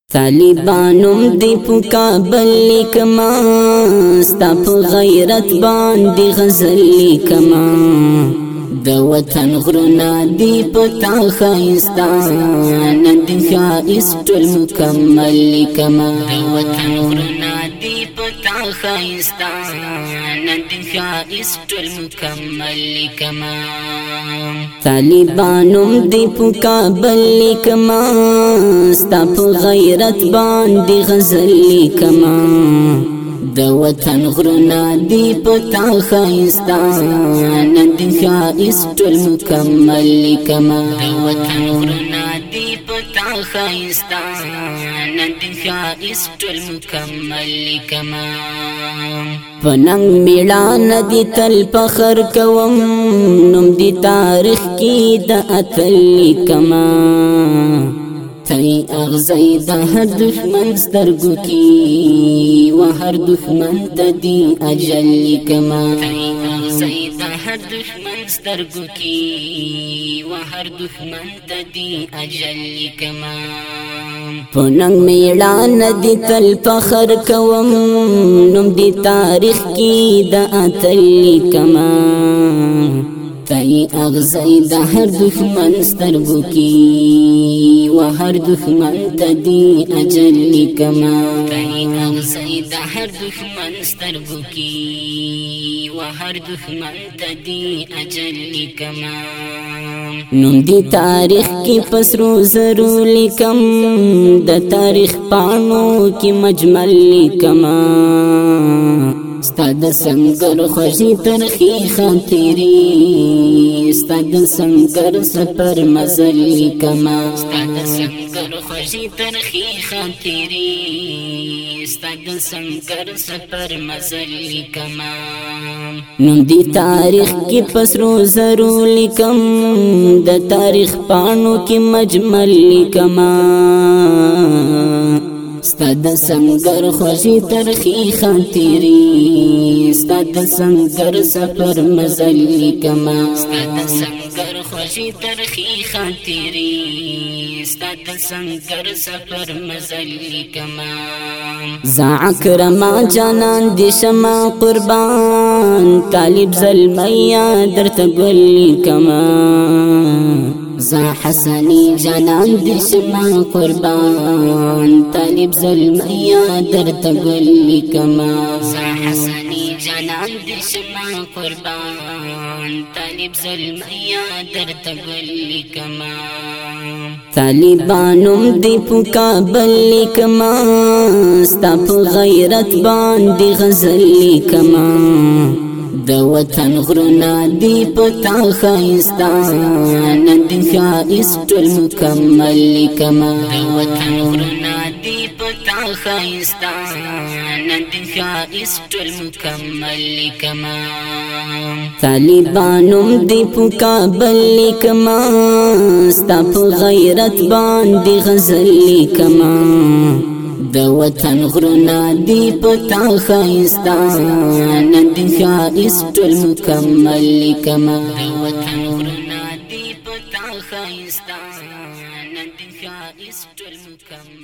طالبانم دی په کابل لیکما ستا په غیرت باندې غزل لیکما د وطن غرونه دی په تا ښایسته نن د ښایست ټول مکمل لیکما د وطن غرونه دی په تا ښایسته نن د ښایست ټول مکمل لیکما طالبانم دی په کابل لیکما ستا په غیرت باندې غزل لیکما د وطن غرونه دی په تا ښایسته نن د ښایست ټول مکمل لیکما د وطن غرونه دی په تا ښایسته نن د ښایست ټول مکمل لیکما په ننګ میړانه دی تل فخر کوم نوم دی تاریخ کې د اتل لیکما تای اغزی دا هر دشمن سترگو کی و هر دشمن تا دی اجل لیکما تای اغزی دا هر دشمن سترگو کی و هر دشمن تا دی اجل لیکما پننگ میڑان دی تل فخر کوم نم دی تاریخ کی دا اتل لیکما تای اغزی دا هر دشمن سترگو کی و هر دشمن تا دی اجل لیکما تای اغزی دا هر دشمن سترگو کی و هر دشمن تا دی اجل لیکما نم دی تاریخ کی پسرو زرو لیکم د تاریخ پانو کی مجمل لیکما ستا د سنگر خوشی ترخی خاطری ستا د سنگر سپر مزل لیکما ستا د سنگر خوشی ترخی خاطری ستا د سنگر سپر مزل لیکما نن دی تاریخ کی پسرو زرو لیکم د تاریخ پانو کی مجمل لیکما ستا د سنگر خوشی ترخی خاطری ستا د سنگر سفر مزل لیکما ستا د سنگر خوشی ترخی خاطری ستا د سنگر سفر مزل لیکما زعکرما جانان دی شما قربان طالب زلمیا درت گل لیکما زا حسنی جانان دی شما قربان طالب ظلمیا درت گل لیکما زا حسنی جانان دی شما قربان طالب ظلمیا درت گل لیکما طالبانم دی په کابل لیکما ستا په غیرت باندې غزل لیکما د وطن غرونه دی په تا ښایسته نن د ښایست ټول مکمل لیکما د وطن غرونه دی په تا ښایسته نن د ښایست ټول مکمل لیکما طالبانم دی په کابل لیکما ستا په غیرت باندې غزل لیکما د وطن غرونه دی په تا ښایسته نن د ښایست ټول مکمل لیکما د وطن غرونه دی په تا ښایسته نن د ښایست ټول مکمل